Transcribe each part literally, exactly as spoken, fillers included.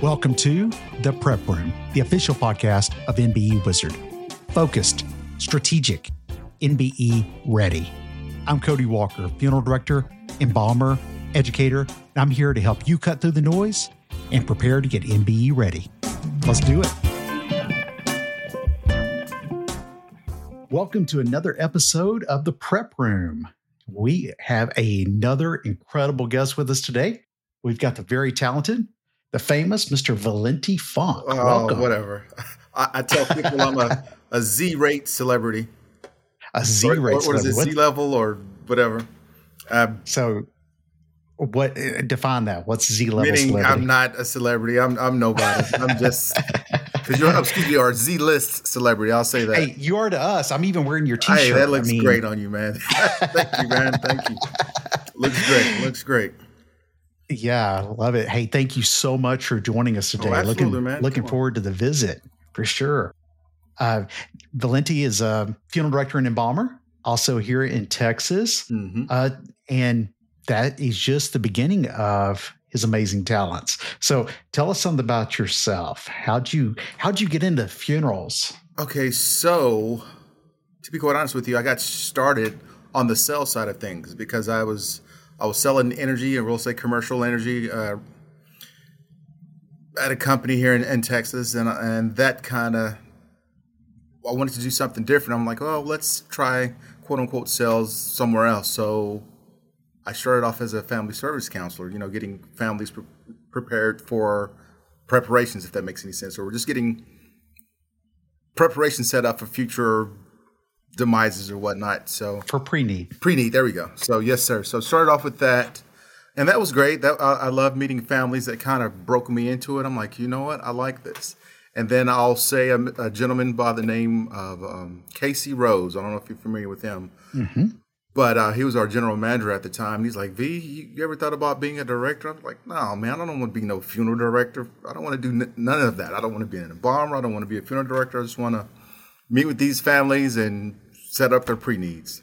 Welcome to The Prep Room, the official podcast of N B E Wizard. Focused, strategic, N B E ready. I'm Cody Walker, funeral director, embalmer, educator, and I'm here to help you cut through the noise and prepare to get N B E ready. Let's do it. Welcome to another episode of The Prep Room. We have another incredible guest with us today. We've got the very talented, the famous Mister Valenti Funk. Oh, Welcome. Whatever. I, I tell people I'm a, a Z-rate celebrity. A Z-rate or, or, celebrity. Or is it Z-level or whatever? Um, so what, uh, define that. What's Z-level meaning celebrity? I'm not a celebrity. I'm I'm nobody. I'm just, because you're, excuse me, or Z-list celebrity. I'll say that. Hey, you are to us. I'm even wearing your t-shirt. Hey, that looks I mean, great on you, man. Thank you, man. Thank you. Looks great. Looks great. Yeah, I love it. Hey, thank you so much for joining us today. Oh, absolutely, looking man. looking forward to the visit for sure. Uh, Valenti is a funeral director and embalmer, also here in Texas. Mm-hmm. Uh, and that is just the beginning of his amazing talents. So tell us something about yourself. How'd you, how'd you get into funerals? Okay, so to be quite honest with you, I got started on the sales side of things because I was I was selling energy and real estate commercial energy uh, at a company here in, in Texas, and and that kind of, I wanted to do something different. I'm like, oh, let's try quote unquote sales somewhere else. So I started off as a family service counselor, you know, getting families pre- prepared for preparations, if that makes any sense, or we're just getting preparation set up for future demises or whatnot. So For pre-need. pre-need, there we go. So yes, sir. So started off with that, and that was great. That I, I love meeting families. That kind of broke me into it. I'm like, you know what, I like this. And then I'll say a, a gentleman by the name of um, Casey Rose. I don't know if you're familiar with him, Mm-hmm. but uh, he was our general manager at the time. He's like, V, you, you ever thought about being a director? I'm like, no, man, I don't want to be no funeral director. I don't want to do n- none of that. I don't want to be an embalmer. I don't want to be a funeral director. I just want to meet with these families and set up their pre-needs.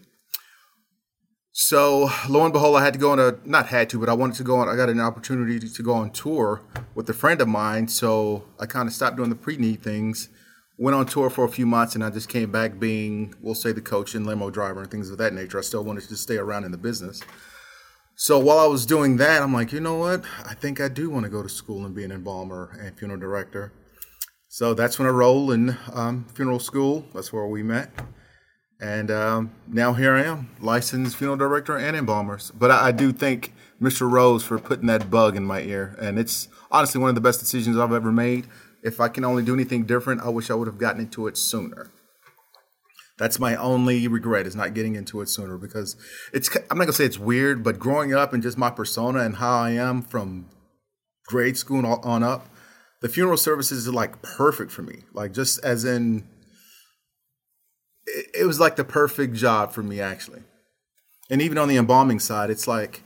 So lo and behold, I had to go on a, not had to, but I wanted to go on, I got an opportunity to, to go on tour with a friend of mine. So I kind of stopped doing the pre-need things, went on tour for a few months, and I just came back being, we'll say, the coach and limo driver and things of that nature. I still wanted to stay around in the business. So while I was doing that, I'm like, you know what? I think I do want to go to school and be an embalmer and funeral director. So that's when I rolled in um, funeral school. That's where we met. And um, now here I am, licensed funeral director and embalmer. But I, I do thank Mister Rose for putting that bug in my ear. And it's honestly one of the best decisions I've ever made. If I can only do anything different, I wish I would have gotten into it sooner. That's my only regret, is not getting into it sooner, because it's, I'm not going to say it's weird, but growing up and just my persona and how I am from grade school on up, the funeral services are like perfect for me. Like, just as in, it, it was like the perfect job for me, actually. And even on the embalming side, it's like,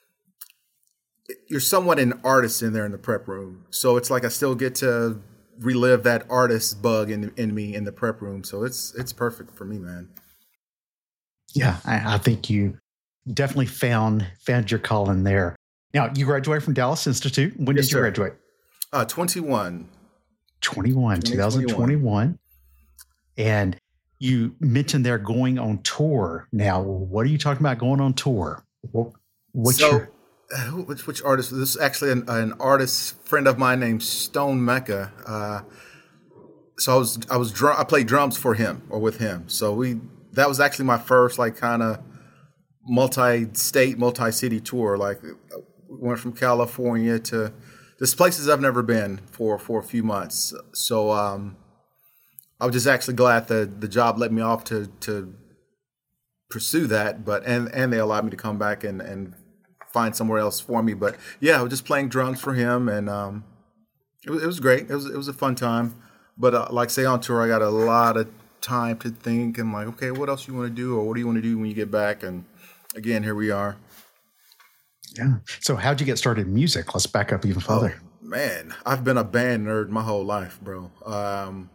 you're somewhat an artist in there in the prep room. So it's like I still get to relive that artist bug in in me in the prep room. So it's it's perfect for me, man. Yeah, I, I think you definitely found found your calling there. Now, you graduated from Dallas Institute. When Yes, did you sir. graduate? Uh, twenty-one. twenty-one, twenty twenty-one. And you mentioned they're going on tour. Now, what are you talking about going on tour? What, what's so, your... uh, which, which artist? This is actually an, an artist friend of mine named Stone Mecca. Uh, so I was I was drum, I played drums for him or with him. So we that was actually my first like kind of multi-state, multi-city tour. Like, we went from California to there's places I've never been for for a few months. So um, I was just actually glad that the job let me off to to pursue that. But and and they allowed me to come back and and find somewhere else for me. But yeah, I was just playing drums for him, and um, it was it was great. It was it was a fun time. But uh, like say on tour, I got a lot of time to think and like, okay, what else you want to do, or what do you want to do when you get back? And again, here we are. Yeah. So how'd you get started in music? Let's back up even further. Oh, man, I've been a band nerd my whole life, bro. Um,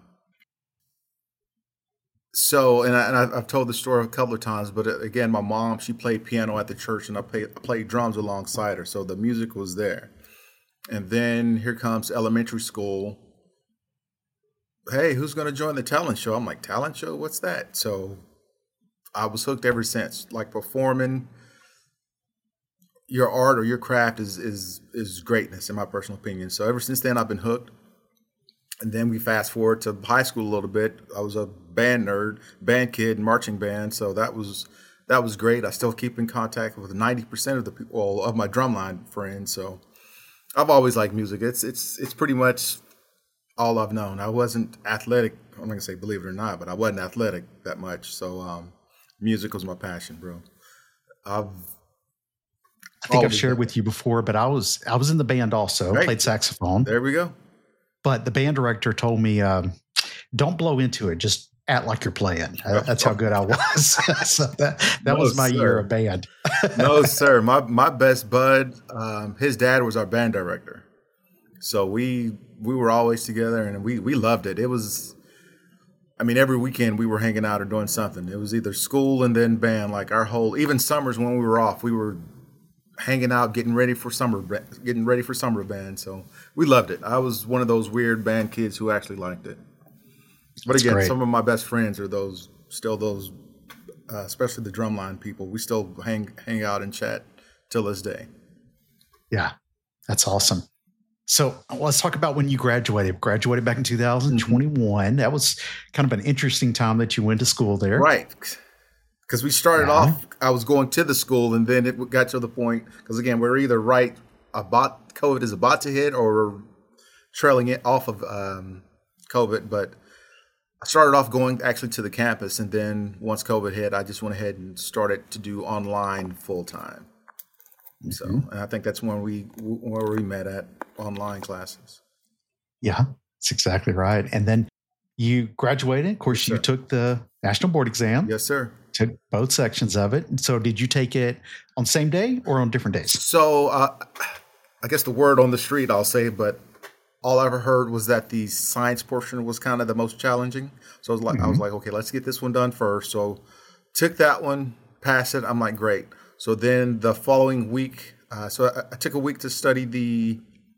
so, and, I, and I've, I've told the story a couple of times, but again, my mom, she played piano at the church, and I played, I played drums alongside her. So the music was there. And then here comes elementary school. Hey, who's going to join the talent show? I'm like, talent show? What's that? So I was hooked ever since. Like performing, your art or your craft is is is greatness in my personal opinion. So ever since then, I've been hooked. And then we fast forward to high school a little bit. I was a band nerd, band kid, marching band. So that was that was great. I still keep in contact with ninety percent of the people, well, of my drumline friends. So I've always liked music. It's it's it's pretty much all I've known. I wasn't athletic. I'm not gonna say believe it or not, but I wasn't athletic that much. So um, music was my passion, bro. I've I think I've shared with you before, but I was I was in the band also, Right. played saxophone. There we go. But the band director told me, um, don't blow into it. Just act like you're playing. Uh, That's how good I was. So that that No, was my sir. year of band. No, sir. My my best bud, um, his dad was our band director. So we we were always together, and we we loved it. It was, I mean, every weekend we were hanging out or doing something. It was either school and then band. Like our whole, even summers when we were off, we were hanging out, getting ready for summer, getting ready for summer band. So we loved it. I was one of those weird band kids who actually liked it. But That's again, great. some of my best friends are those, still those, uh, especially the drumline people. We still hang hang out and chat till this day. Yeah, that's awesome. So let's talk about when you graduated. Graduated back in two thousand twenty-one. Mm-hmm. That was kind of an interesting time that you went to school there. Right. Because we started Yeah. off, I was going to the school, and then it got to the point, because again, we're either right about COVID is about to hit or we're trailing it off of um, COVID. But I started off going actually to the campus, and then once COVID hit, I just went ahead and started to do online full time. Mm-hmm. So, and I think that's when we where we met at online classes. Yeah, that's exactly right. And then you graduated. Of course, Yes, you sir. took the national board exam. Yes, sir. Took both sections of it. So did you take it on the same day or on different days? So uh, I guess the word on the street, I'll say, but all I ever heard was that the science portion was kind of the most challenging. So I was like, mm-hmm. I was like, okay, let's get this one done first. So took that one, passed it. I'm like, great. So then the following week, uh, so I, I took a week to study the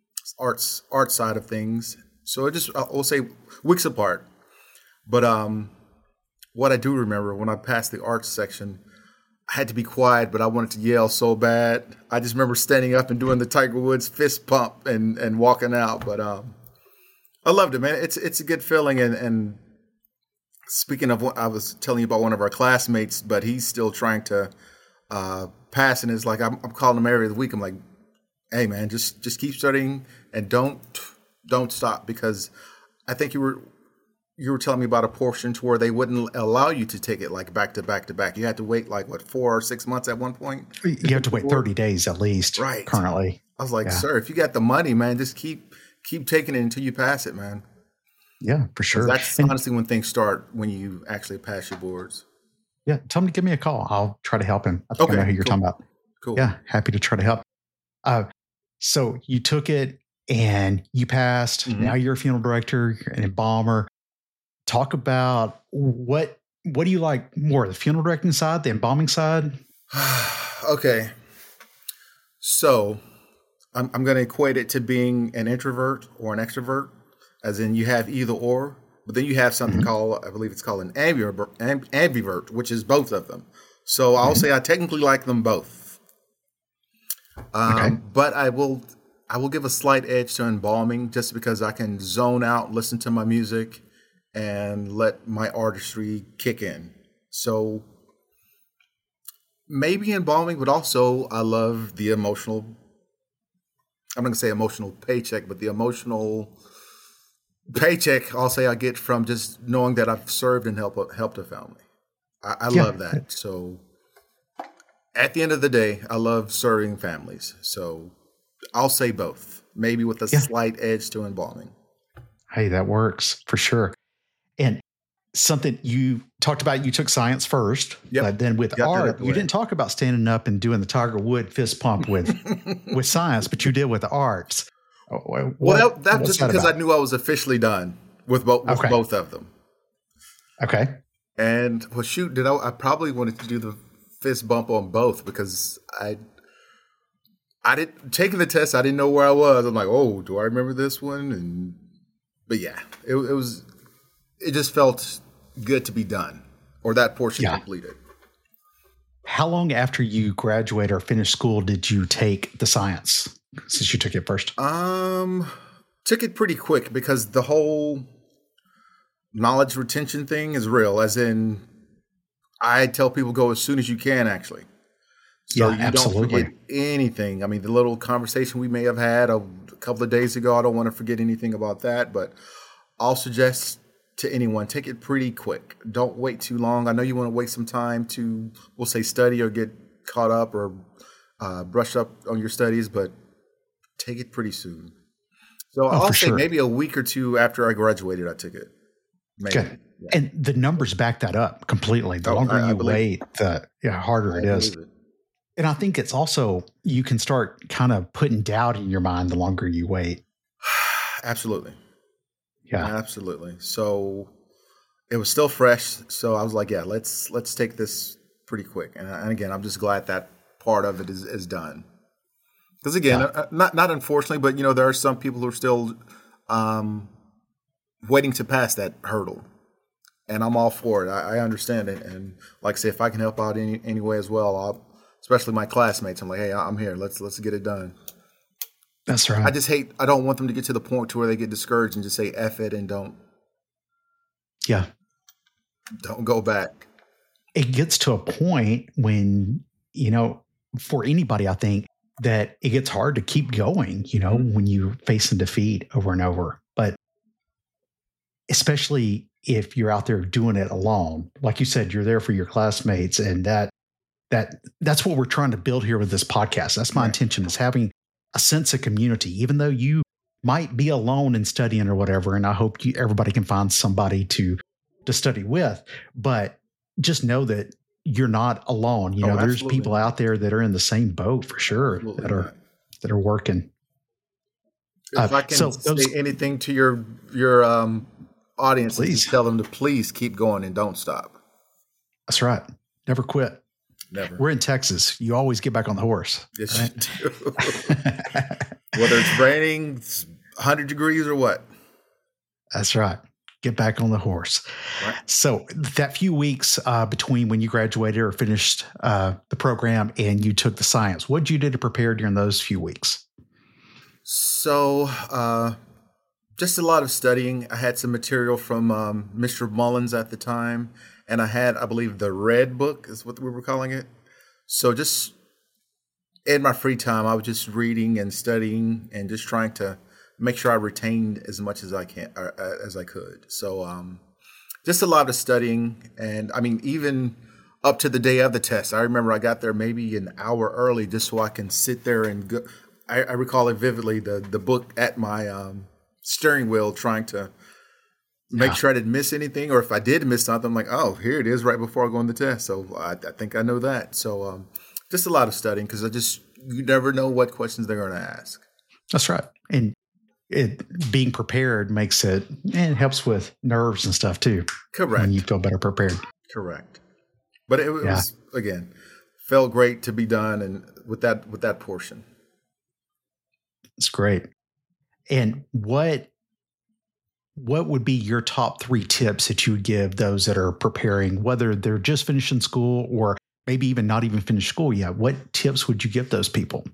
arts art side of things. So it just, I'll say weeks apart. But um, what I do remember when I passed the arts section, I had to be quiet, but I wanted to yell so bad. I just remember standing up and doing the Tiger Woods fist pump and, and walking out. But um, I loved it, man. It's it's a good feeling. And, and speaking of what I was telling you about one of our classmates, but he's still trying to uh, pass. And it's like, I'm, I'm calling him every week. I'm like, hey, man, just just keep studying and don't don't stop, because I think you were you were telling me about a portion to where they wouldn't allow you to take it like back to back to back. You had to wait like what four or six months at one point. You have to wait thirty days at least. Right. Currently, I was like, yeah. sir, if you got the money, man, just keep keep taking it until you pass it, man. Yeah, for sure. That's and, honestly when things start, when you actually pass your boards. Yeah, tell him to give me a call. I'll try to help him. I think Okay, I know who you're cool. talking about. Cool. Yeah, happy to try to help. Uh, so you took it and you passed. Mm-hmm. Now you're a funeral director, you're an embalmer. Talk about what what do you like more, the funeral directing side, the embalming side? Okay. So I'm, I'm going to equate it to being an introvert or an extrovert, as in you have either or, but then you have something mm-hmm. called, I believe it's called an ambivert, amb, ambivert, which is both of them. So I'll mm-hmm. say I technically like them both. Um, okay. But I will I will give a slight edge to embalming just because I can zone out, listen to my music, and let my artistry kick in. So maybe embalming, but also I love the emotional, I'm not going to say emotional paycheck, but the emotional paycheck I'll say I get from just knowing that I've served and helped, helped a family. I, I yeah. love that. So at the end of the day, I love serving families. So I'll say both, maybe with a yeah. slight edge to embalming. Hey, that works for sure. And something you talked about, you took science first, yep. but then with yep, art, you didn't talk about standing up and doing the Tiger Woods fist pump with with science, but you did with the arts. What, well, that, that just that because about? I knew I was officially done with, bo- with okay. both of them. Okay. And well, shoot, did I? I probably wanted to do the fist bump on both because I I didn't taking the test. I didn't know where I was. I'm like, oh, do I remember this one? And but yeah, it, it was. It just felt good to be done, or that portion Yeah. completed. How long after you graduated or finished school did you take the science? Since you took it first. Um, took it pretty quick because the whole knowledge retention thing is real. As in, I tell people go as soon as you can. Actually. So Yeah, you absolutely. don't forget anything. I mean, the little conversation we may have had a couple of days ago, I don't want to forget anything about that, but I'll suggest to anyone, take it pretty quick. Don't wait too long. I know you want to waste some time to, we'll say, study or get caught up or uh, brush up on your studies, but take it pretty soon. So Oh, I'll for say sure. maybe a week or two after I graduated, I took it. Maybe. Okay. Yeah. And the numbers back that up completely. The Oh, longer I- I you believe wait, the yeah, harder I it is. believe it. And I think it's also, you can start kind of putting doubt in your mind the longer you wait. Absolutely. Yeah. Absolutely. So it was still fresh. So I was like, yeah, let's let's take this pretty quick. And, and again, I'm just glad that part of it is, is done. Because again, Yeah. uh, not not unfortunately, but you know, there are some people who are still um, waiting to pass that hurdle. And I'm all for it. I, I understand it. And like I say, if I can help out any any way as well, I'll, especially my classmates, I'm like, hey, I'm here. Let's let's get it done. That's I right. just hate. I don't want them to get to the point to where they get discouraged and just say F it and don't Yeah. don't go back. It gets to a point when, you know, for anybody, I think that it gets hard to keep going, you know, Mhm. when you're facing defeat over and over. But especially if you're out there doing it alone, like you said, you're there for your classmates, and that that that's what we're trying to build here with this podcast. That's my Right. intention, is having a sense of community, even though you might be alone in studying or whatever. And I hope you, everybody can find somebody to to study with, but just know that you're not alone. You Oh, know, there's absolutely people not. out there that are in the same boat for sure, Absolutely that are not. that are working. If Uh, I can so those, say anything to your your um, audience, is please, just tell them to please keep going and don't stop. that's right. Never quit. Never. We're in Texas. You always get back on the horse. Yes, right? you do. Whether it's raining, it's one hundred degrees or what. That's right. Get back on the horse. Right. So that few weeks uh, between when you graduated or finished uh, the program and you took the science, what did you do to prepare during those few weeks? So, uh, just a lot of studying. I had some material from um, Mister Mullins at the time, and I had, I believe, the Red Book is what we were calling it. So, just in my free time, I was just reading and studying and just trying to make sure I retained as much as I can, uh, as I could. So, um, just a lot of studying, and I mean, even up to the day of the test, I remember I got there maybe an hour early just so I can sit there and go. I, I recall it vividly, the the book at my um, steering wheel, trying to make Yeah. sure I didn't miss anything, or if I did miss something, I'm like, oh, here it is right before I go on the test. So I, I think I know that. So um, just a lot of studying, because I just, you never know what questions they're going to ask. That's right. And it being prepared makes it, and it helps with nerves and stuff too. Correct. When you feel better prepared. Correct. But it, it Yeah. was, again, felt great to be done, and with that with that portion. It's great. And what what would be your top three tips that you would give those that are preparing, whether they're just finishing school or maybe even not even finished school yet? What tips would you give those people?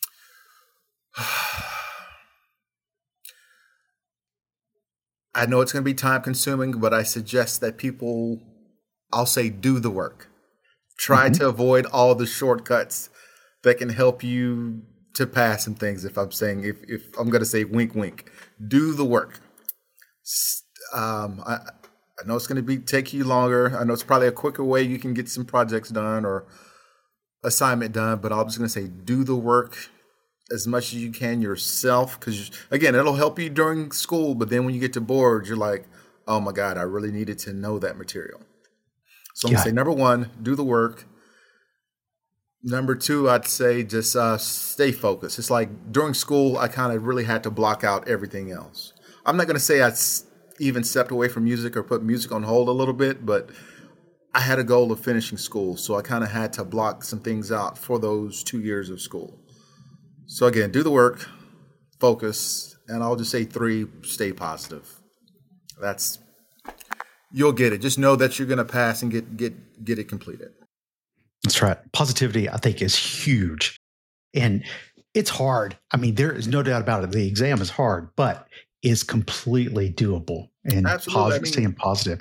I know it's going to be time consuming, but I suggest that people, I'll say, do the work. Try Mhm. to avoid all the shortcuts that can help you to pass some things. If I'm saying, if, if I'm going to say wink, wink, do the work. S- Um, I, I know it's going to be take you longer. I know it's probably a quicker way you can get some projects done or assignment done, but I'm just going to say, do the work as much as you can yourself, because again, it'll help you during school, but then when you get to board, you're like, oh my God, I really needed to know that material. So I'm Yeah. gonna say, number one, do the work. Number two, I'd say just uh, stay focused. It's like during school, I kind of really had to block out everything else. I'm not gonna say I s- even stepped away from music or put music on hold a little bit, but I had a goal of finishing school, so I kind of had to block some things out for those two years of school. So again, do the work, focus, and I'll just say three, stay positive. That's, you'll get it. Just know that you're going to pass and get, get, get it completed. That's right. Positivity, I think, is huge. And it's hard. I mean, there is no doubt about it. The exam is hard, but it's completely doable and Absolutely. positive, I mean, staying positive.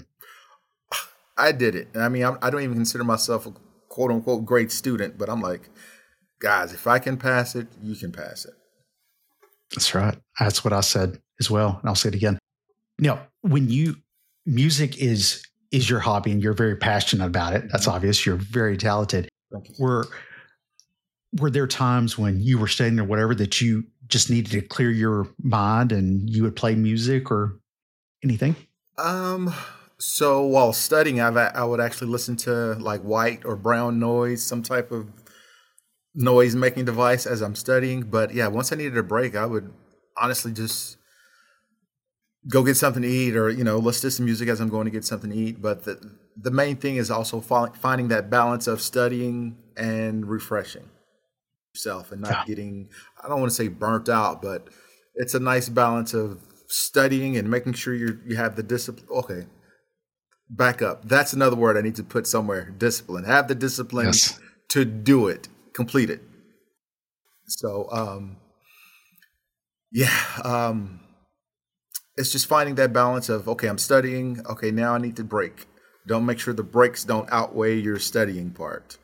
I did it. I mean, I'm, I don't even consider myself a quote unquote great student, but I'm like, guys, if I can pass it, you can pass it. That's right. That's what I said as well. And I'll say it again. Now, when you, music is, is your hobby and you're very passionate about it. That's obvious. You're very talented. Thank you. Were, were there times when you were studying or whatever that you just needed to clear your mind and you would play music or anything? Um, so while studying, I've, I would actually listen to like white or brown noise, some type of noise making device as I'm studying. But yeah, once I needed a break, I would honestly just go get something to eat, or, you know, listen to some music as I'm going to get something to eat. But the, the main thing is also finding that balance of studying and refreshing yourself and not yeah. getting, I don't want to say burnt out, but it's a nice balance of studying and making sure you you have the discipline. Okay, back up. That's another word I need to put somewhere. Discipline. Have the discipline yes. to do it, complete it. So, um, yeah, um, it's just finding that balance of, okay, I'm studying. Okay, now I need to break. Don't make sure the breaks don't outweigh your studying part.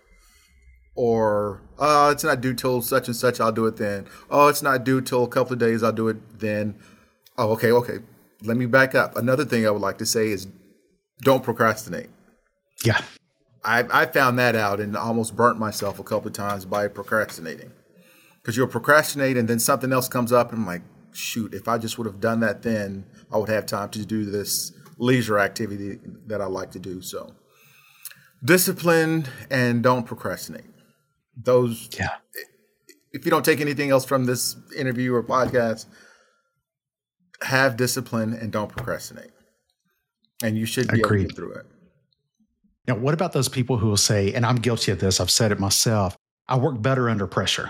Or, oh, it's not due till such and such, I'll do it then. Oh, it's not due till a couple of days, I'll do it then. Oh, okay, okay. Let me back up. Another thing I would like to say is don't procrastinate. Yeah. I, I found that out and almost burnt myself a couple of times by procrastinating. Because you'll procrastinate and then something else comes up and I'm like, shoot, if I just would have done that then, I would have time to do this leisure activity that I like to do. So discipline and don't procrastinate. Those, yeah. If you don't take anything else from this interview or podcast, have discipline and don't procrastinate. And you should be Agreed. able to get through it. Now, what about those people who will say, and I'm guilty of this, I've said it myself, I work better under pressure.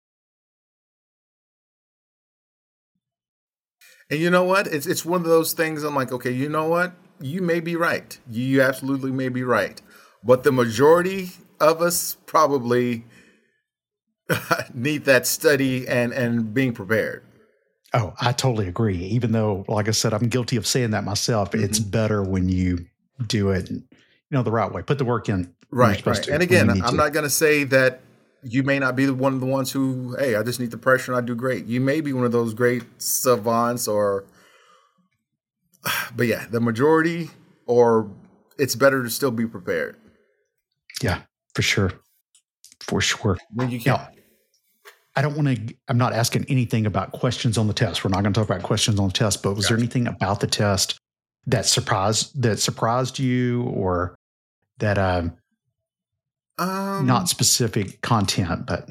And you know what? It's it's one of those things I'm like, okay, you know what? You may be right. You absolutely may be right. But the majority of us probably need that study and, and being prepared. Oh, I totally agree. Even though, like I said, I'm guilty of saying that myself. Mm-hmm. It's better when you do it, you know, the right way. Put the work in. Right, right. To, and again, I'm to. not going to say that you may not be one of the ones who, hey, I just need the pressure and I do great. You may be one of those great savants or, but yeah, the majority, or it's better to still be prepared. Yeah, for sure. For sure. When you can. Now, I don't want to, I'm not asking anything about questions on the test. We're not going to talk about questions on the test, but was gotcha. there anything about the test that surprised, that surprised you or that, um, um not specific content, but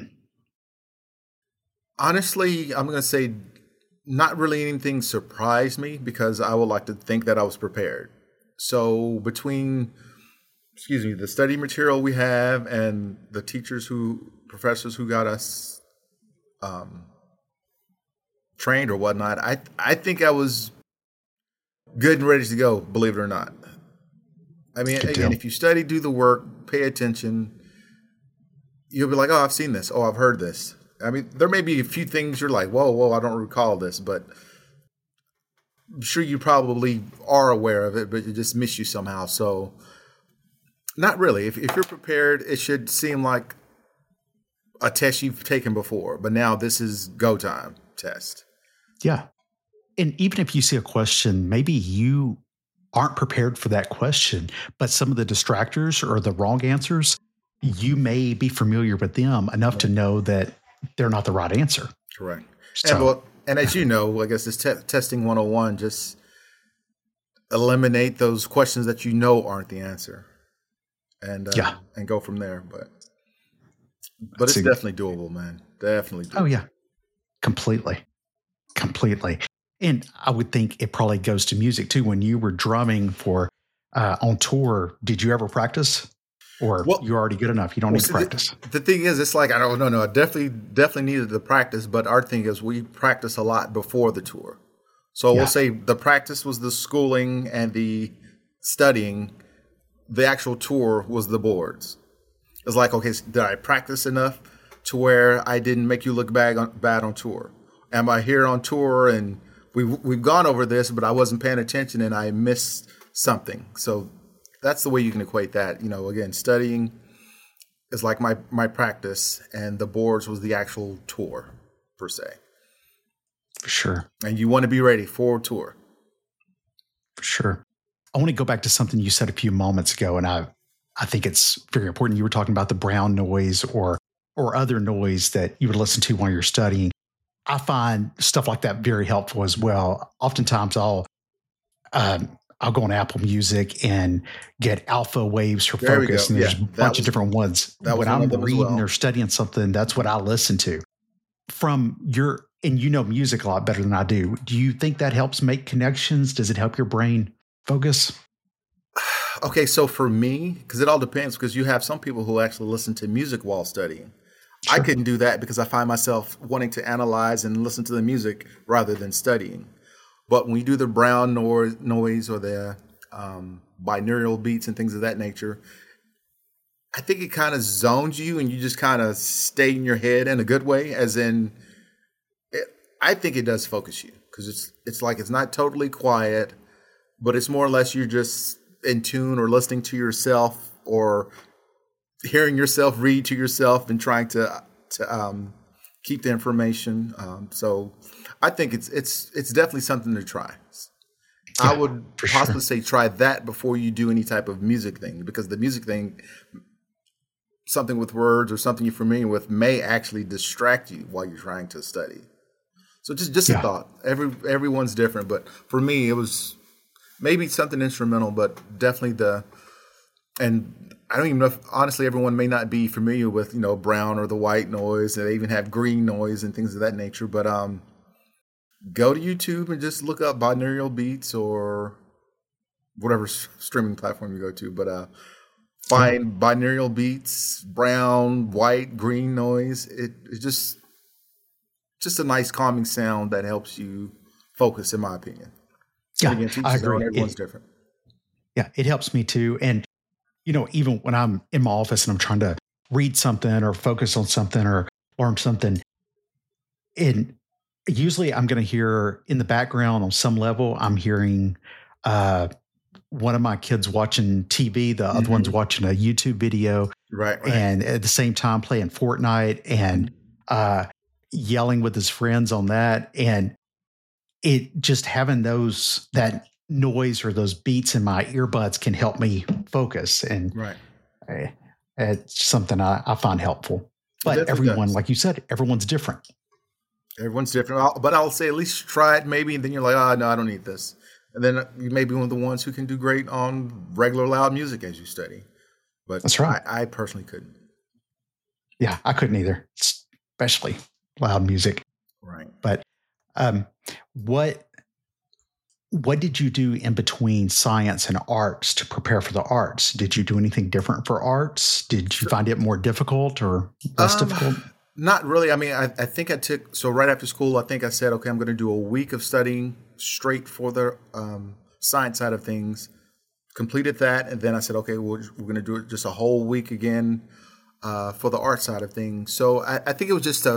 honestly, I'm going to say not really anything surprised me because I would like to think that I was prepared. So between, excuse me, the study material we have and the teachers who, professors who got us um, trained or whatnot, I I think I was good and ready to go, believe it or not. I mean, good again, deal. If you study, do the work, pay attention, you'll be like, oh, I've seen this. Oh, I've heard this. I mean, there may be a few things you're like, whoa, whoa, I don't recall this, but I'm sure you probably are aware of it, but it just missed you somehow. So not really. If, if you're prepared, it should seem like a test you've taken before, but now this is go time test. Yeah. And even if you see a question, maybe you aren't prepared for that question, but some of the distractors or the wrong answers, you may be familiar with them enough to know that they're not the right answer. Correct. So, and, well, and as you know, I guess this te- testing one oh one, just eliminate those questions that you know aren't the answer and, uh, yeah. and go from there. But, but That's it's definitely doable, man. Definitely doable. Oh yeah, completely, completely. And I would think it probably goes to music too. When you were drumming for, uh, on tour, did you ever practice? or Well, you're already good enough. You don't well, need to see, practice. the, the thing is, it's like I don't no no. I definitely definitely needed the practice, but our thing is we practice a lot before the tour. So Yeah. we'll say the practice was the schooling and the studying. The actual tour was the boards. It's like, okay, did I practice enough to where I didn't make you look bad on, bad on tour? Am I here on tour and we've, we've gone over this, but I wasn't paying attention and I missed something? So that's the way you can equate that. You know, again, studying is like my, my practice, and the boards was the actual tour per se. For sure. And you want to be ready for tour. For sure. I want to go back to something you said a few moments ago, and I I think it's very important. You were talking about the brown noise or or other noise that you would listen to while you're studying. I find stuff like that very helpful as well. Oftentimes I'll um, I'll go on Apple Music and get alpha waves for There we focus, go. and there's Yeah, a that bunch was- of different ones. that was When one I'm of them as reading well. or studying something, that's what I listen to. From your, and you know music a lot better than I do. Do you think that helps make connections? Does it help your brain focus? Okay, so for me, because it all depends, because you have some people who actually listen to music while studying. I Sure. couldn't do that because I find myself wanting to analyze and listen to the music rather than studying. But when you do the brown noise, noise or the um, binaural beats and things of that nature, I think it kind of zones you and you just kind of stay in your head in a good way, as in, it, I think it does focus you because it's it's like it's not totally quiet, but it's more or less you're just in tune or listening to yourself or hearing yourself read to yourself and trying to to um, keep the information. Um, so I think it's it's it's definitely something to try. Yeah, I would for possibly sure. say try that before you do any type of music thing, because the music thing, something with words or something you're familiar with, may actually distract you while you're trying to study. So just just Yeah. a thought. Every everyone's different, but for me it was maybe something instrumental, but definitely the and I don't even know if honestly everyone may not be familiar with, you know, brown or the white noise, and they even have green noise and things of that nature. But um go to YouTube and just look up binaural beats or whatever s- streaming platform you go to. But uh, find binaural beats, brown, white, green noise. It, it's just just a nice calming sound that helps you focus, in my opinion. Yeah, And again, teach I his own, agree. everyone's It, different. yeah, it helps me too. And, you know, even when I'm in my office and I'm trying to read something or focus on something or learn something, and usually I'm going to hear in the background on some level, I'm hearing uh, one of my kids watching T V, the other one's Mhm. watching a YouTube video, Right, right. and at the same time playing Fortnite and uh, yelling with his friends on that. And it just having those, that noise or those beats in my earbuds can help me focus. And Right. uh, it's something I, I find helpful. It But definitely everyone, does. like you said, everyone's different. Everyone's different. I'll, but I'll say at least try it maybe, and then you're like, oh, no, I don't need this. And then you may be one of the ones who can do great on regular loud music as you study. But That's right. I, I personally couldn't. Yeah, I couldn't either, especially loud music. Right. But um, what what did you do in between science and arts to prepare for the arts? Did you do anything different for arts? Did you find it more difficult or less Um, difficult? Not really. I mean, I, I think I took, so right after school, I think I said, okay, I'm going to do a week of studying straight for the um, science side of things. Completed that. And then I said, okay, we're, we're going to do it just a whole week again uh, for the art side of things. So I, I think it was just a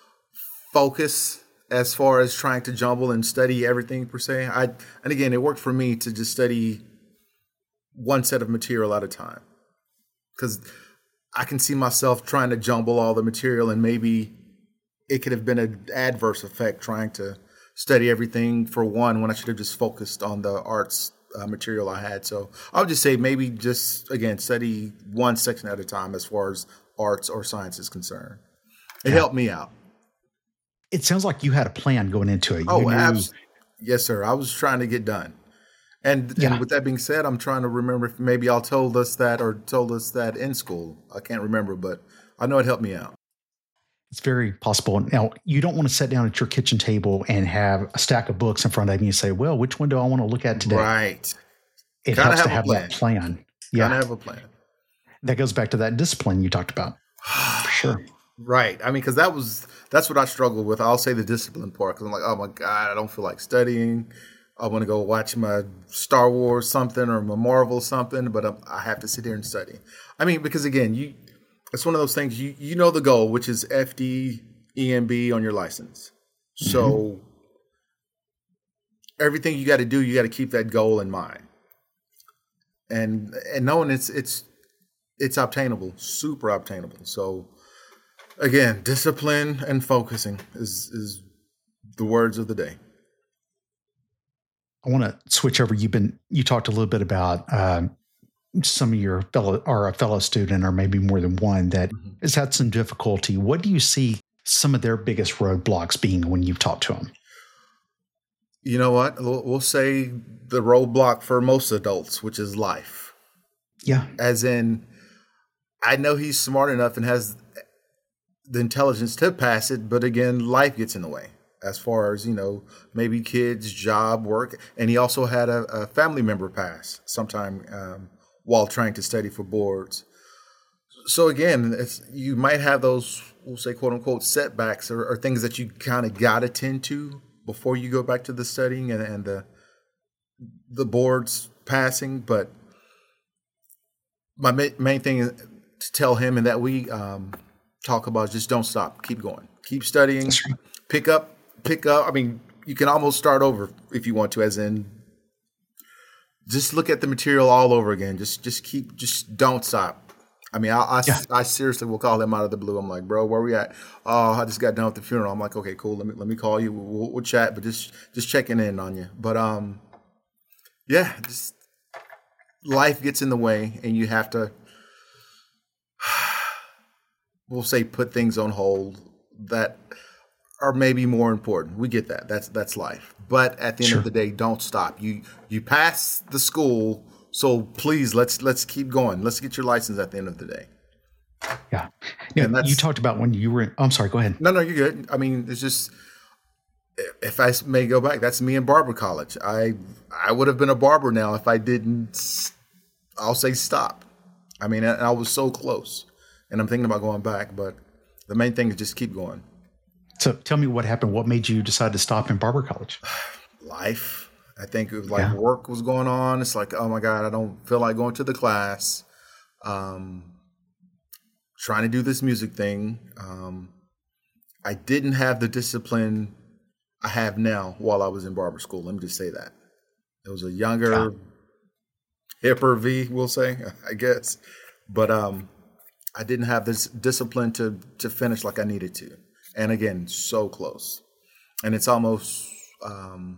focus as far as trying to jumble and study everything per se. I, and again, it worked for me to just study one set of material at a time, because I can see myself trying to jumble all the material, and maybe it could have been an adverse effect trying to study everything for one when I should have just focused on the arts uh, material I had. So I would just say maybe just, again, study one section at a time as far as arts or science is concerned. It Yeah. helped me out. It sounds like you had a plan going into it. Oh, You knew, abs- yes, sir. I was trying to get done. And Yeah. and with that being said, I'm trying to remember if maybe y'all told us that or told us that in school. I can't remember, but I know it helped me out. it's very possible. Now, you don't want to sit down at your kitchen table and have a stack of books in front of you and say, well, which one do I want to look at today? Right. It Kinda helps to have a have plan. that plan. Kind Yeah. of have a plan. That goes back to that discipline you talked about. For sure. Right. I mean, because that was that's what I struggled with. I'll say the discipline part because I'm like, oh my God, I don't feel like studying. I want to go watch my Star Wars something or my Marvel something, but I'm, I have to sit here and study. I mean, because again, you it's one of those things. You you know the goal, which is F D E M B on your license. So mm-hmm. everything you got to do, you got to keep that goal in mind, and and knowing it's it's it's obtainable, super obtainable. So. Again, discipline and focusing is is the words of the day. I want to switch over. You've been you talked a little bit about um, some of your fellow or a fellow student, or maybe more than one, that mm-hmm. has had some difficulty. What do you see some of their biggest roadblocks being when you've talked to them? You know what? We'll, we'll say the roadblock for most adults, which is life. Yeah. As in, I know he's smart enough and has the intelligence to pass it, but again, life gets in the way as far as, you know, maybe kids, job, work. And he also had a, a family member pass sometime um, while trying to study for boards. So again, it's, you might have those, we'll say, quote unquote, setbacks or, or things that you kind of got to tend to before you go back to the studying and, and the, the boards passing. But my ma- main thing is to tell him and that we, um, talk about just don't stop. Keep going. Keep studying. Right. Pick up. Pick up. I mean, you can almost start over if you want to, as in just look at the material all over again. Just just keep, just don't stop. I mean, I I, yeah. I seriously will call him out of the blue. I'm like, bro, where we at? Oh, I just got done with the funeral. I'm like, okay, cool. Let me let me call you. We'll, we'll chat, but just just checking in on you. But um, yeah, just life gets in the way, and you have to. We'll say put things on hold that are maybe more important. We get that. That's that's life. But at the end sure. of the day, don't stop. You you pass the school, so please let's let's keep going. Let's get your license at the end of the day. Yeah. You, know, you talked about when you were in, oh, I'm sorry, go ahead. No, no, you're good. I mean, it's just if I may go back, that's me in barber college. I I would have been a barber now if I didn't I'll say stop. I mean, I, I was so close. And I'm thinking about going back, but the main thing is just keep going. So tell me what happened. What made you decide to stop in barber college? Life. I think it was like yeah. work was going on. It's like, oh my God, I don't feel like going to the class. Um, trying to do this music thing. Um, I didn't have the discipline I have now while I was in barber school. Let me just say that. It was a younger, yeah. hipper V, we'll say, I guess. But um, I didn't have this discipline to to finish like I needed to. And again, so close. And it's almost, um,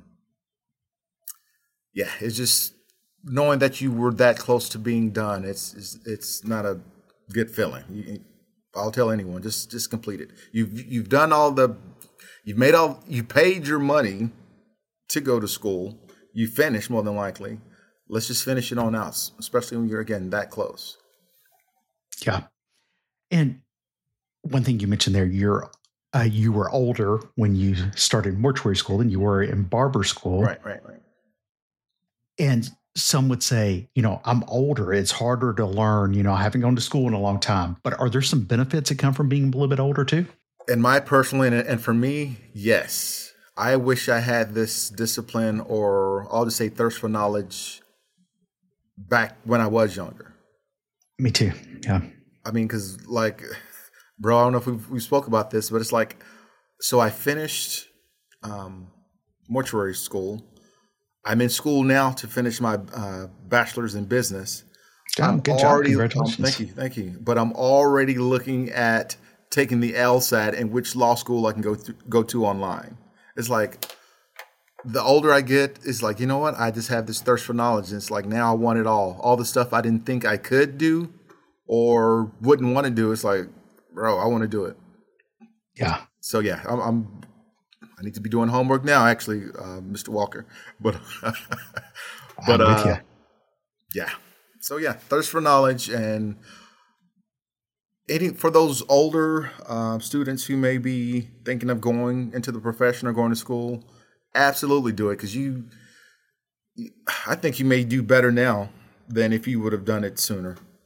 yeah, it's just knowing that you were that close to being done. It's it's, it's not a good feeling. You, I'll tell anyone, just just complete it. You've you've done all the, you've made all, you paid your money to go to school. You finished more than likely. Let's just finish it on out, especially when you're, again, that close. Yeah. And one thing you mentioned there, you're uh, you were older when you started mortuary school than you were in barber school. Right, right, right. And some would say, you know, I'm older. It's harder to learn. You know, I haven't gone to school in a long time. But are there some benefits that come from being a little bit older too? In my personal, and, and for me, yes. I wish I had this discipline, or I'll just say thirst for knowledge, back when I was younger. Me too. Yeah. I mean, because like, bro, I don't know if we we spoke about this, but it's like, so I finished um, mortuary school. I'm in school now to finish my uh, bachelor's in business. Oh, I'm good already, job. Congratulations. Um, thank you, thank you. But I'm already looking at taking the LSAT and which law school I can go th- go to online. It's like, the older I get, it's like, you know what? I just have this thirst for knowledge. And it's like, now I want it all. All the stuff I didn't think I could do or wouldn't want to do. It's like, bro, I want to do it. Yeah. So yeah, I'm, I'm I need to be doing homework now, actually, uh, Mister Walker. But, but uh, yeah. So yeah, thirst for knowledge, and any, for those older uh, students who may be thinking of going into the profession or going to school, absolutely do it, because you, I think you may do better now than if you would have done it sooner.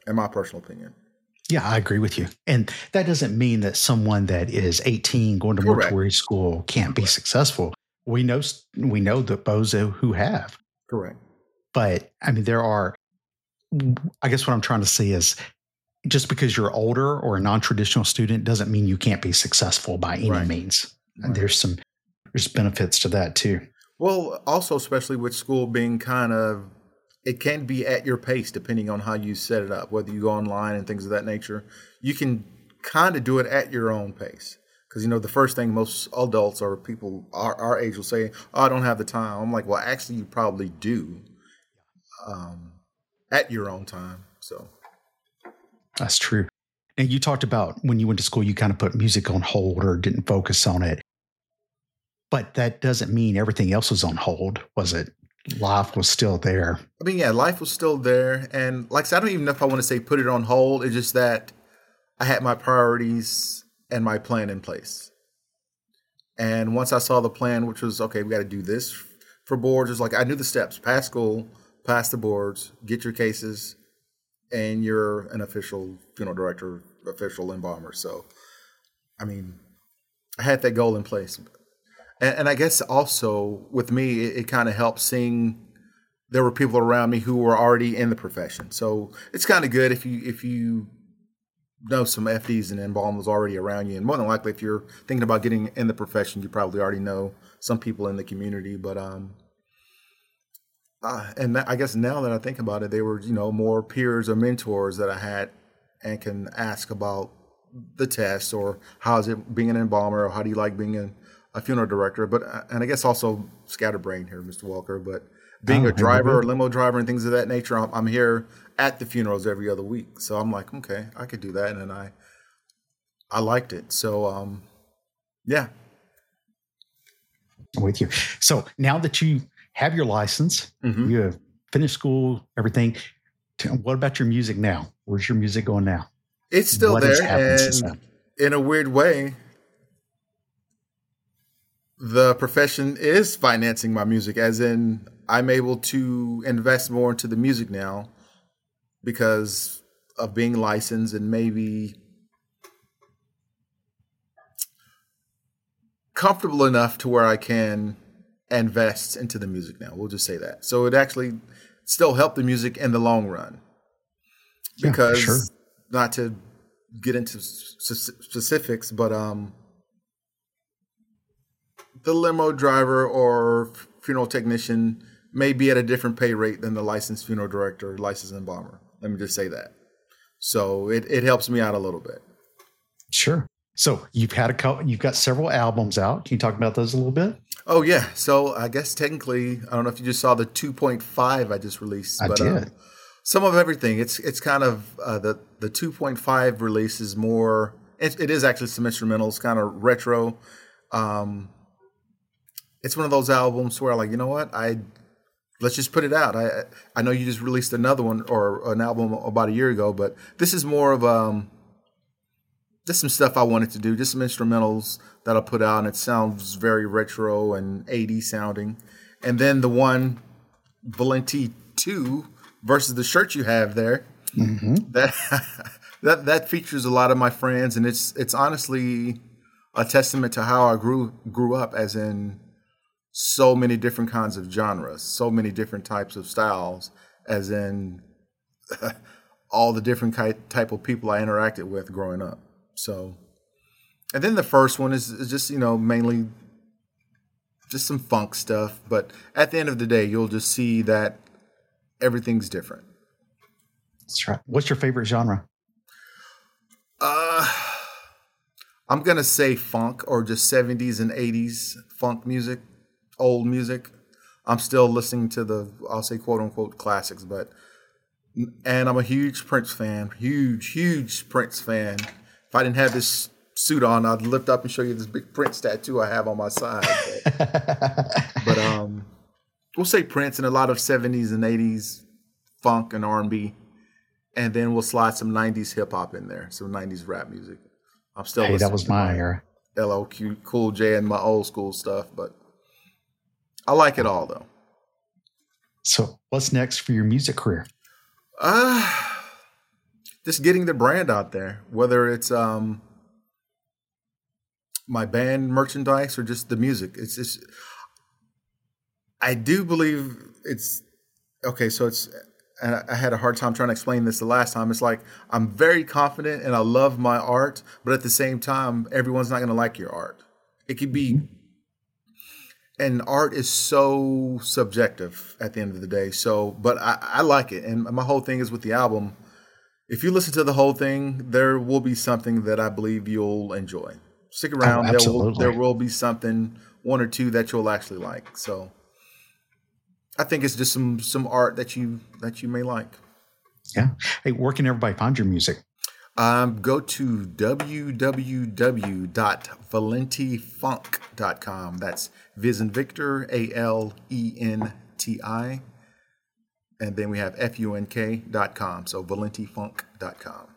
in my personal opinion. Yeah, I agree with you. And that doesn't mean that someone that is eighteen going to Correct. mortuary school can't be Correct. successful. We know we know the bozo who have. Correct. But I mean, there are, I guess what I'm trying to say is just because you're older or a non-traditional student doesn't mean you can't be successful by any Right. means. And Right. there's some, there's benefits to that too. Well, also, especially with school being kind of, it can be at your pace depending on how you set it up, whether you go online and things of that nature. You can kind of do it at your own pace. Because, you know, the first thing most adults or people our, our age will say, oh, I don't have the time. I'm like, well, actually, you probably do um, at your own time. So that's true. And you talked about when you went to school, you kind of put music on hold or didn't focus on it. But that doesn't mean everything else was on hold, was it? Life was still there. I mean, yeah, life was still there. And like I said, I don't even know if I want to say put it on hold. It's just that I had my priorities and my plan in place. And once I saw the plan, which was, okay, we got to do this for boards, it's like I knew the steps: pass school, pass the boards, get your cases, and you're an official funeral director, official embalmer. So, I mean, I had that goal in place. And, and I guess also with me, it, it kind of helped seeing there were people around me who were already in the profession. So it's kind of good if you if you know some F Ds and embalmers already around you. And more than likely, if you're thinking about getting in the profession, you probably already know some people in the community. But um, uh, and I guess now that I think about it, they were, you know, more peers or mentors that I had and can ask about the test or how's it being an embalmer or how do you like being a, a funeral director. But and I guess also scatterbrain here, Mister Walker, but being Oh, a driver really? or limo driver and things of that nature, I'm, I'm here at the funerals every other week. So I'm like, okay, I could do that. And then I, I liked it. So, um, yeah. I'm with you. So now that you have your license, Mm-hmm. you have finished school, everything. t- What about your music now? Where's your music going now? It's still What has there. happened since And then? in a weird way, the profession is financing my music, as in I'm able to invest more into the music now because of being licensed and maybe comfortable enough to where I can invest into the music now. We'll just say that. So it actually still helped the music in the long run Yeah, for because sure. not to get into s- specifics, but um, the limo driver or funeral technician may be at a different pay rate than the licensed funeral director, licensed embalmer. Let me just say that. So it, it helps me out a little bit. Sure. So you've had a couple, you've got several albums out. Can you talk about those a little bit? Oh yeah. So I guess technically, I don't know if you just saw the two point five I just released, I but did. um, some of everything. It's it's kind of uh, the the two point five release is more. It, it is actually some instrumentals, kind of retro. Um, it's one of those albums where, like, you know what, I let's just put it out. I I know you just released another one or an album about a year ago, but this is more of um just some stuff I wanted to do, just some instrumentals that I put out, and it sounds very retro and eighties sounding. And then the one Valenti two versus the shirt you have there, Mm-hmm. that that that features a lot of my friends, and it's it's honestly a testament to how I grew grew up, as in so many different kinds of genres, so many different types of styles, as in all the different ki- type of people I interacted with growing up. So, and then the first one is, is just, you know, mainly just some funk stuff. But at the end of the day, you'll just see that everything's different. That's right. What's your favorite genre? Uh, I'm going to say funk or just seventies and eighties funk music, old music. I'm still listening to the, I'll say quote unquote classics, but, and I'm a huge Prince fan, huge, huge Prince fan. If I didn't have this suit on, I'd lift up and show you this big Prince tattoo I have on my side. But, but um, we'll say Prince and a lot of seventies and eighties funk and R and B. And then we'll slide some nineties hip hop in there, some nineties rap music. I'm still Hey, that listening was to my era. L L Q, Cool J, and my old school stuff, but I like it all though. So what's next for your music career? Uh, just getting the brand out there, whether it's um, my band merchandise or just the music. It's just, I do believe it's, okay, so it's, and I had a hard time trying to explain this the last time. It's like, I'm very confident and I love my art, but at the same time, everyone's not going to like your art. It could be, and art is so subjective at the end of the day. So, but I, I like it. And my whole thing is with the album, if you listen to the whole thing, there will be something that I believe you'll enjoy. Stick around. Oh, there will, there will be something, one or two that you'll actually like. So I think it's just some some art that you that you may like. Yeah. Hey, where can everybody find your music? Um, go to w w w dot valenti funk dot com. That's Viz and Victor, A L E N T I. And then we have F U N K dot com. So valenti funk dot com.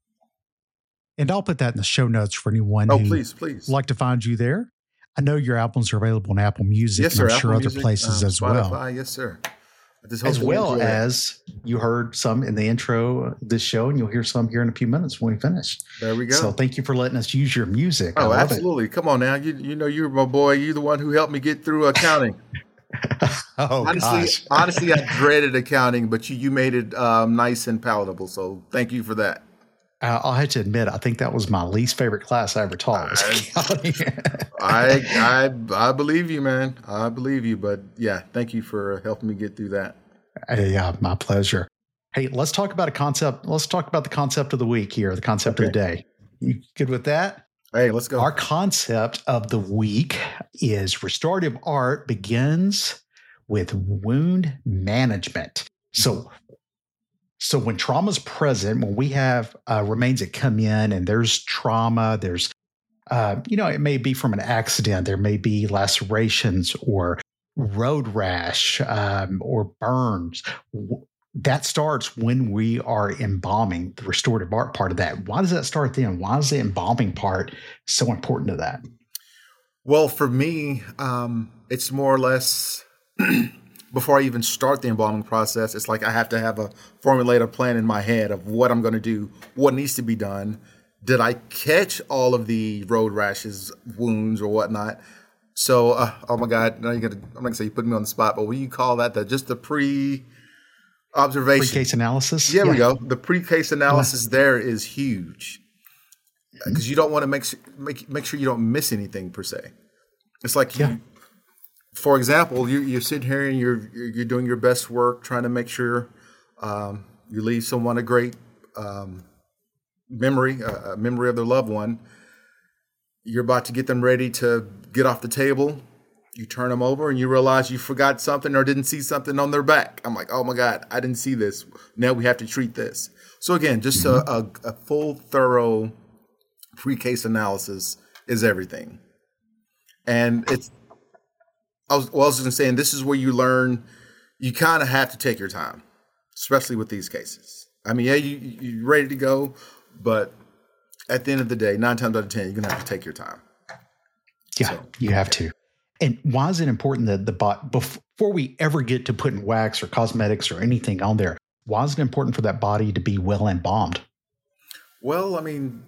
And I'll put that in the show notes for anyone oh, who please, please. would like to find you there. I know your albums are available on Apple Music, Yes, and sir. I'm Apple sure other Music, places um, as Spotify, well. Yes, sir. As well as you heard some in the intro of this show, and you'll hear some here in a few minutes when we finish. There we go. So thank you for letting us use your music. Oh, I love absolutely. It. Come on now. You you know you're my boy. You're the one who helped me get through accounting. oh, honestly, gosh. honestly, I dreaded accounting, but you, you made it um, nice and palatable. So thank you for that. Uh, I'll have to admit, I think that was my least favorite class I ever taught. Was accounting. I, I I believe you, man. I believe you. But yeah, thank you for helping me get through that. Uh, yeah, my pleasure. Hey, let's talk about a concept. Let's talk about the concept of the week here, the concept Okay. of the day. You good with that? Hey, let's go. Our concept of the week is restorative art begins with wound management. So, so when trauma is present, when we have uh, remains that come in and there's trauma, there's, uh, you know, it may be from an accident, there may be lacerations or road rash um, or burns. That starts when we are embalming, the restorative art part of that. Why does that start then? Why is the embalming part so important to that? Well, for me, um, it's more or less before I even start the embalming process, it's like I have to have a formulated plan in my head of what I'm going to do, what needs to be done. Did I catch all of the road rashes, wounds, or whatnot? So, uh, oh my God, now you're gonna, I'm not going to say you put me on the spot, but what do you call that? The, just the pre... observation. Pre-case analysis? Yeah, yeah, we go. The pre-case analysis yeah. there is huge because mm-hmm. you don't want to make, make make sure you don't miss anything per se. It's like, you, yeah. for example, you, you're sitting here and you're you're doing your best work trying to make sure um, you leave someone a great um, memory, a memory of their loved one. You're about to get them ready to get off the table. You turn them over and you realize you forgot something or didn't see something on their back. I'm like, oh my God, I didn't see this. Now we have to treat this. So again, just mm-hmm. a, a, a full, thorough pre-case analysis is everything. And it's, I was, well, I was just saying, this is where you learn, you kind of have to take your time, especially with these cases. I mean, yeah, you, you're ready to go, but at the end of the day, nine times out of ten, you're going to have to take your time. Yeah, so, you have to. And why is it important that the bot, before we ever get to putting wax or cosmetics or anything on there, why is it important for that body to be well embalmed? Well, I mean,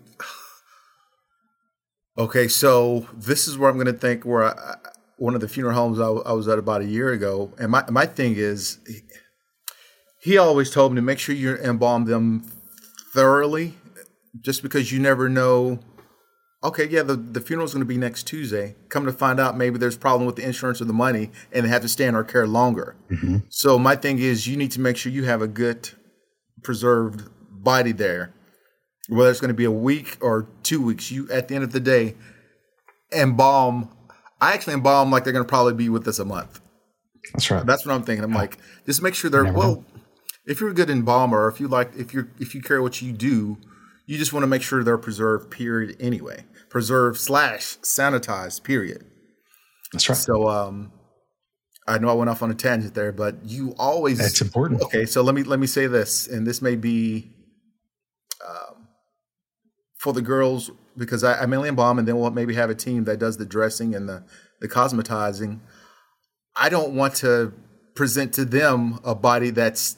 okay, so this is where I'm going to think where I, one of the funeral homes I, I was at about a year ago. And my, my thing is, he, he always told me to make sure you embalm them thoroughly, just because you never know. Okay, yeah, the, the funeral's going to be next Tuesday. Come to find out, maybe there's a problem with the insurance or the money, and they have to stay in our care longer. Mm-hmm. So my thing is, you need to make sure you have a good preserved body there. Whether it's going to be a week or two weeks, you at the end of the day, embalm. I actually embalm like they're going to probably be with us a month. That's right. That's what I'm thinking. I'm yeah. like, just make sure they're well. Know. If you're a good embalmer, if you like, if you're if you care what you do. You just want to make sure they're preserved, period, anyway. Preserved slash sanitized, period. That's right. So um, I know I went off on a tangent there, but you always... That's important. Okay, so let me let me say this, and this may be um, for the girls, because I, I mainly embalm, and then we'll maybe have a team that does the dressing and the, the cosmetizing. I don't want to present to them a body that's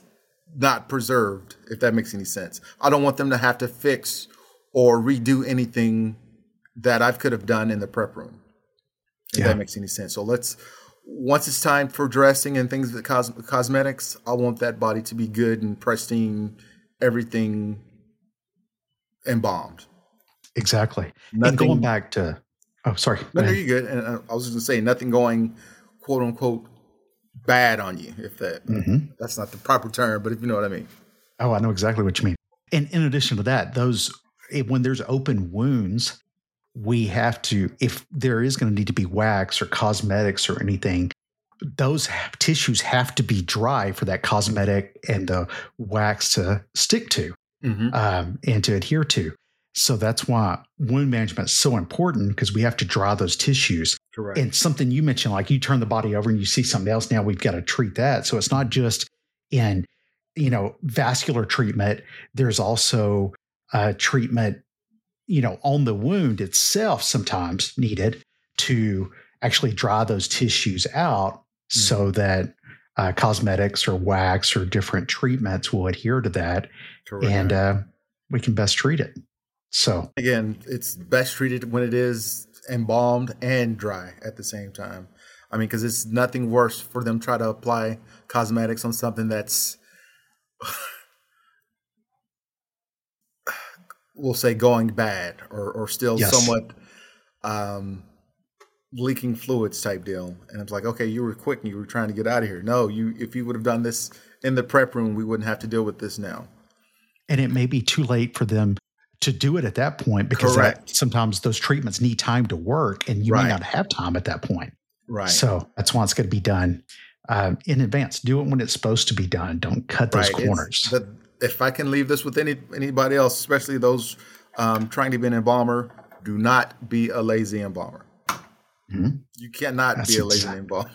not preserved, if that makes any sense. I don't want them to have to fix or redo anything that I could have done in the prep room, if Yeah. that makes any sense. So let's, once it's time for dressing and things that cos- cosmetics, I want that body to be good and pristine, everything embalmed. Exactly. Nothing, and going back to, oh, sorry. No, no, you're good. And uh, I was just going to say, nothing going, quote unquote, bad on you, if that, Mm-hmm. that's not the proper term, but if you know what I mean. Oh, I know exactly what you mean. And in addition to that, those, when there's open wounds, we have to, if there is going to need to be wax or cosmetics or anything, those have, tissues have to be dry for that cosmetic and the wax to stick to Mm-hmm. um, and to adhere to. So that's why wound management is so important, because we have to dry those tissues. Correct. And something you mentioned, like you turn the body over and you see something else, now we've got to treat that. So it's not just in, you know, vascular treatment. There's also uh, treatment, you know, on the wound itself sometimes needed to actually dry those tissues out mm-hmm. so that uh, cosmetics or wax or different treatments will adhere to that. Correct. And uh, we can best treat it. So again, it's best treated when it is embalmed and dry at the same time. I mean, because it's nothing worse for them to try to apply cosmetics on something that's, we'll say, going bad or, or still yes. somewhat um, leaking fluids type deal. And it's like, okay, you were quick and you were trying to get out of here. No, you if you would have done this in the prep room, we wouldn't have to deal with this now. And it may be too late for them to do it at that point, because that, sometimes those treatments need time to work and you right. may not have time at that point. Right. So that's why it's going to be done um, in advance. Do it when it's supposed to be done. Don't cut those right. corners. The, if I can leave this with any anybody else, especially those um, trying to be an embalmer, do not be a lazy embalmer. Mm-hmm. You cannot that's be a lazy exact, embalmer.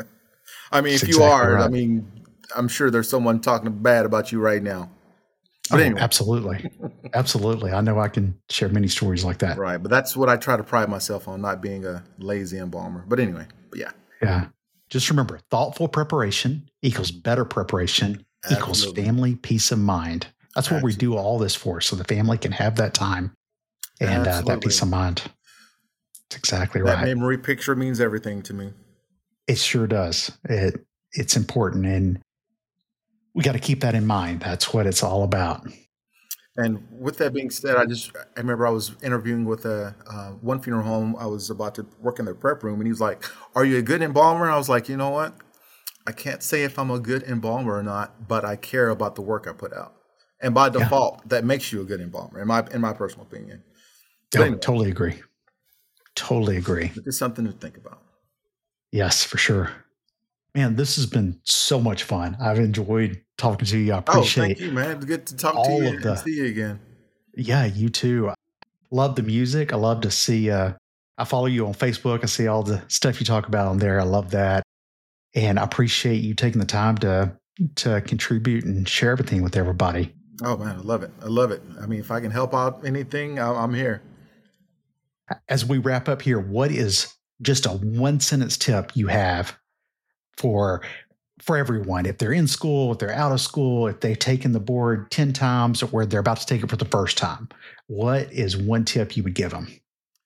I mean, if you exactly are, right. I mean, I'm sure there's someone talking bad about you right now. But oh, anyway. Absolutely. Absolutely. I know I can share many stories like that. Right. But that's what I try to pride myself on, not being a lazy embalmer. But anyway, but yeah. Yeah. Just remember, thoughtful preparation equals better preparation Absolutely. Equals family peace of mind. That's what Absolutely. We do all this for, so the family can have that time and uh, that peace of mind. That's exactly that right. That memory picture means everything to me. It sure does. It It's important, and we got to keep that in mind. That's what it's all about. And with that being said, I just I remember I was interviewing with a uh, one funeral home. I was about to work in their prep room, and he was like, "Are you a good embalmer?" And I was like, "You know what? I can't say if I'm a good embalmer or not, but I care about the work I put out, and by default, yeah. that makes you a good embalmer, in my in my personal opinion." Oh, anyway, totally agree. Totally agree. It's something to think about. Yes, for sure. Man, this has been so much fun. I've enjoyed talking to you. I appreciate Oh, thank you, man. It's good to talk to you and the, see you again. Yeah, you too. I love the music. I love to see, uh, I follow you on Facebook. I see all the stuff you talk about on there. I love that. And I appreciate you taking the time to, to contribute and share everything with everybody. Oh, man, I love it. I love it. I mean, if I can help out anything, I'm here. As we wrap up here, what is just a one sentence tip you have for for everyone, if they're in school, if they're out of school, if they've taken the board ten times or they're about to take it for the first time? What is one tip you would give them?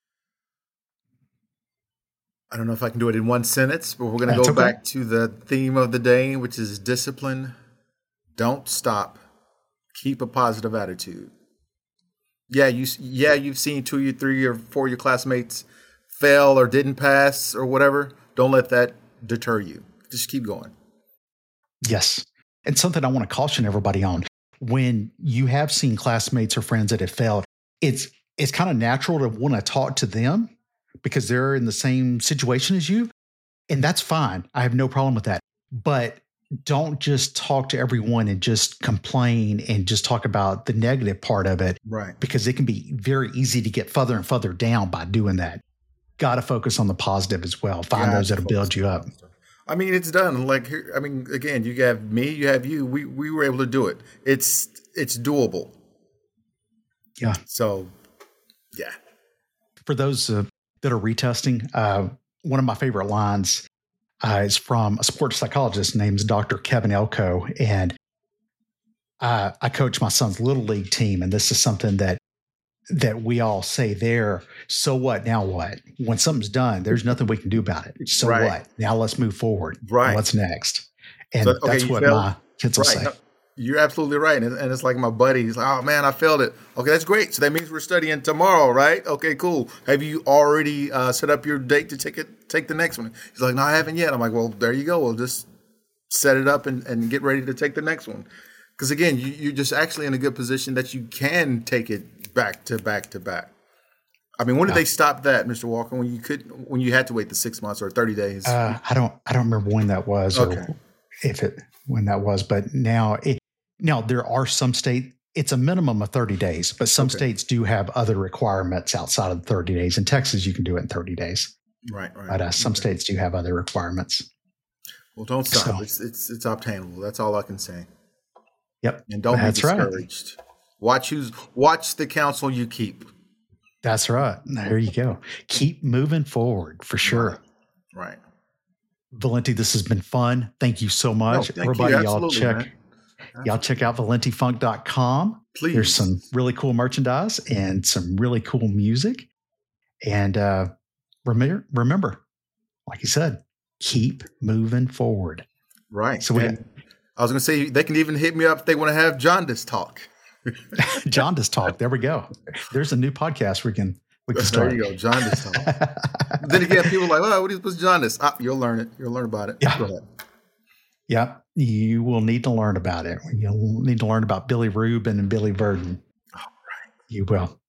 I don't know if I can do it in one sentence, but we're going to go okay. back to the theme of the day, which is discipline. Don't stop. Keep a positive attitude. Yeah, you yeah you've seen two, or three, or four of your classmates fail or didn't pass or whatever. Don't let that deter you. Just keep going. Yes. And something I want to caution everybody on, when you have seen classmates or friends that have failed, it's it's kind of natural to want to talk to them because they're in the same situation as you. And that's fine. I have no problem with that. But don't just talk to everyone and just complain and just talk about the negative part of it. Right. Because it can be very easy to get further and further down by doing that. Got to focus on the positive as well. Find those that'll build you up. I mean, it's done. Like, I mean, again, you have me, you have you. We we were able to do it. It's it's doable. Yeah. So, yeah. For those uh, that are retesting, uh, one of my favorite lines uh, is from a sports psychologist named Doctor Kevin Elko, and uh, I coach my son's little league team, and this is something that that we all say there. So what? Now what? When something's done, there's nothing we can do about it. So right. what? Now let's move forward. Right. What's next? And so, okay, that's what failed. my kids will right. say. No, you're absolutely right. And, and it's like my buddy. He's like, oh, man, I failed it. Okay, that's great. So that means we're studying tomorrow, right? Okay, cool. Have you already uh, set up your date to take it, take the next one? He's like, no, I haven't yet. I'm like, well, there you go. We'll just set it up and, and get ready to take the next one. Because, again, you, you're just actually in a good position that you can take it back to back to back. I mean, when did yeah. they stop that, Mister Walker? When you could, when you had to wait the six months or thirty days? Uh, I don't, I don't remember when that was, okay. or if it when that was. But now, it now there are some state. It's a minimum of thirty days, but some okay. states do have other requirements outside of thirty days. In Texas, you can do it in thirty days. Right, right. But uh, some okay. states do have other requirements. Well, don't stop. So, it's it's it's obtainable. That's all I can say. Yep, and don't That's be discouraged. Right. Watch who's watch the counsel you keep. That's right. There you go. Keep moving forward for sure. Right. right. Valenti, this has been fun. Thank you so much. No, Everybody, you. y'all check y'all check out valenti funk dot com. Please. There's some really cool merchandise and some really cool music. And uh, remember, remember, like you said, keep moving forward. Right. So we and I was going to say they can even hit me up if they want to have Jaundice talk. Jaundice talk. There we go. There's a new podcast we can we can start. There you go, Jaundice talk. Then again, people are like, "Oh, what is what's Jaundice?" Ah, you'll learn it. You'll learn about it. Yeah. Go ahead. Yeah, you will need to learn about it. You'll need to learn about Billy Rubin and Billy Verdon. All right. You will.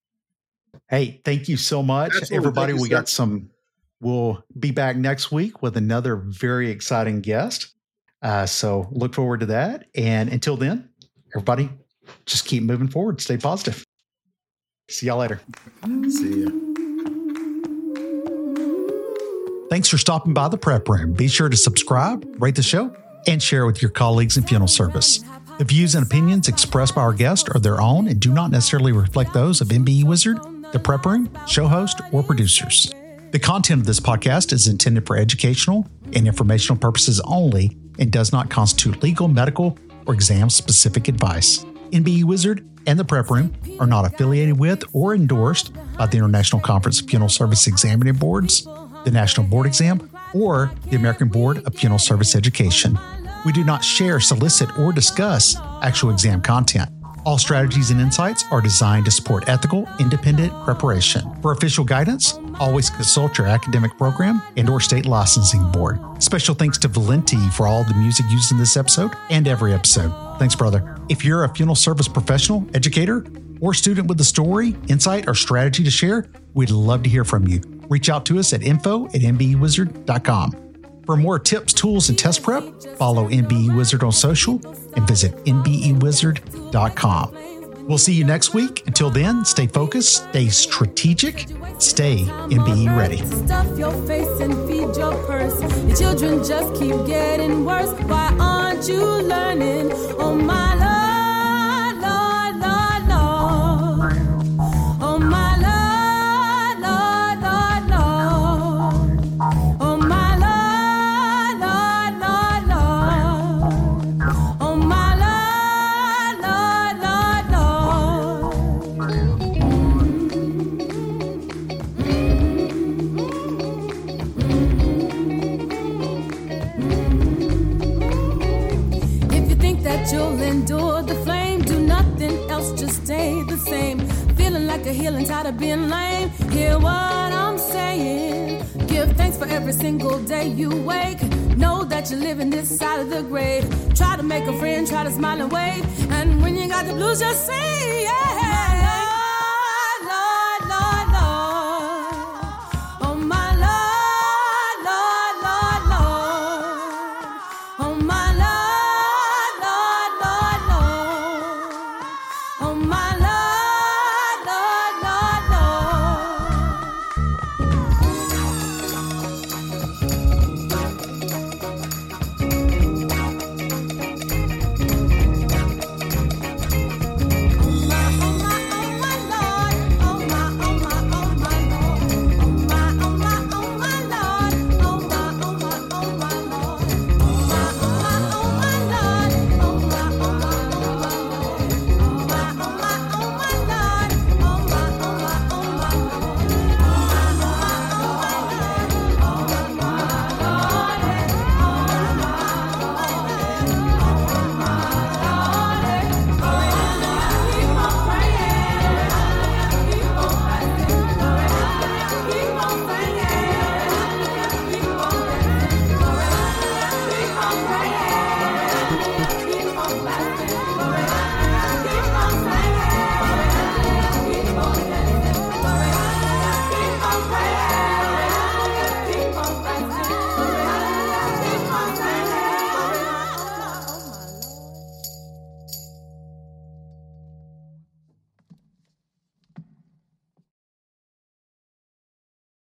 Hey, thank you so much, Absolutely. everybody. You, we sir. got some. We'll be back next week with another very exciting guest. Uh, so look forward to that. And until then, everybody, just keep moving forward. Stay positive. See y'all later. See ya. Thanks for stopping by the Prep Room. Be sure to subscribe, rate the show, and share with your colleagues in funeral service. The views and opinions expressed by our guests are their own and do not necessarily reflect those of M B E Wizard, the Prep Room, show host, or producers. The content of this podcast is intended for educational and informational purposes only and does not constitute legal, medical, or exam-specific advice. M B E Wizard and the Prep Room are not affiliated with or endorsed by the International Conference of Funeral Service Examining Boards, the National Board Exam, or the American Board of Funeral Service Education. We do not share, solicit, or discuss actual exam content. All strategies and insights are designed to support ethical, independent preparation. For official guidance, always consult your academic program and or state licensing board. Special thanks to Valenti for all the music used in this episode and every episode. Thanks, brother. If you're a funeral service professional, educator, or student with a story, insight, or strategy to share, we'd love to hear from you. Reach out to us at info at m b e wizard dot com. For more tips, tools, and test prep, follow M B E Wizard on social and visit m b e wizard dot com. We'll see you next week. Until then, stay focused, stay strategic, stay M B E ready. Stuff your face and feed your purse. Your children just keep getting worse. Why aren't you learning? Oh my Lord, Lord, Lord, Lord. Oh my Lord, Lord, Lord, Lord. Oh my Lord, Lord, Lord, Lord. Oh my Lord, Lord, Lord. If you think that you'll endure the flame, do nothing else, just stay the same. Feeling like a heel and tired of being lame. Hear what I'm saying. Give thanks for every single day you wake. Know that you're living this side of the grave. Try to make a friend, try to smile and wave. And when you got the blues, just say yeah.